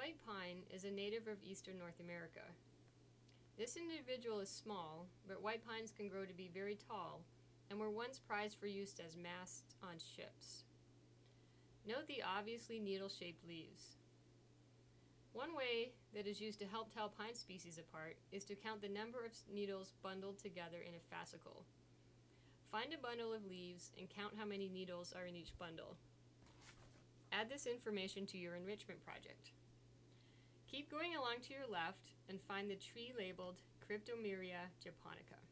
white pine is a native of eastern North America. This individual is small, but white pines can grow to be very tall and were once prized for use as masts on ships. Note the obviously needle-shaped leaves. One way that is used to help tell pine species apart is to count the number of needles bundled together in a fascicle. Find a bundle of leaves and count how many needles are in each bundle. Add this information to your enrichment project. Keep going along to your left and find the tree labeled Cryptomeria japonica.